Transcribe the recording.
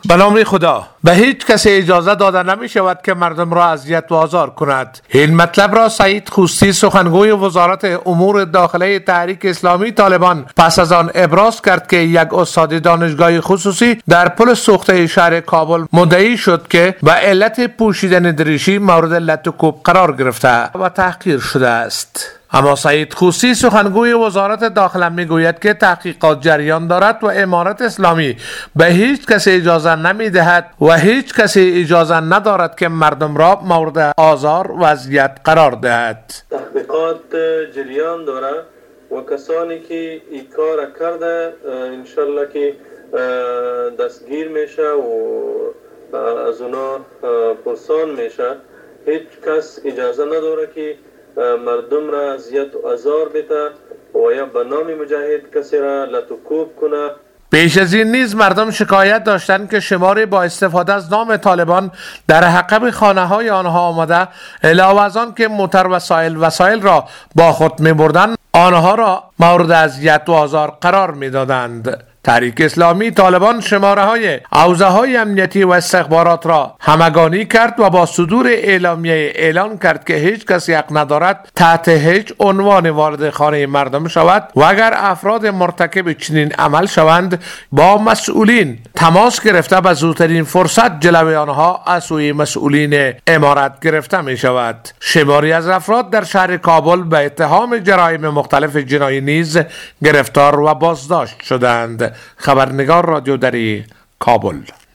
به نام خدا. به هیچ کسی اجازه داده نمی شود که مردم را اذیت و آزار کند. این مطلب را سعید خوستی سخنگوی وزارت امور داخله تحریک اسلامی طالبان پس از آن ابراز کرد که یک استاد دانشگاه خصوصی در پل سوخته شهر کابل مدعی شد که به علت پوشیدن دریشی مورد لط و کوب قرار گرفته و تحقیر شده است. اما سعید خوستی سخنگوی وزارت داخله میگوید که تحقیقات جریان دارد و امارت اسلامی به هیچ کسی اجازه نمی دهد و هیچ کسی اجازه ندارد که مردم را مورد آزار و اذیت قرار دهد. تحقیقات جریان دارد و کسانی که این کار کرده انشالله که دستگیر میشه و از اونا پرسان میشه. هیچ کس اجازه نداره که مردم را اذیت و آزار بده و یا به نام مجاهد کسی را لط و کوب کنه. پیش از این نیز مردم شکایت داشتند که شماری با استفاده از نام طالبان در حقب خانه های آنها آمده، علاوه از آن که موتر وسایل را با خود می بردند، آنها را مورد اذیت و آزار قرار می دادند. تحریک اسلامی طالبان شماره های حوزه های امنیتی و استخبارات را همگانی کرد و با صدور اعلامیه اعلان کرد که هیچ کسی حق ندارد تحت هیچ عنوان وارد خانه مردم شود و اگر افراد مرتکب چنین عمل شوند با مسئولین تماس گرفته به زودترین فرصت جلوی آنها از سوی مسئولین امارت گرفته می شود. شماری از افراد در شهر کابل به اتهام جرایم مختلف جنایی نیز گرفتار و بازداشت شدند. خبرنگار رادیو دری کابل.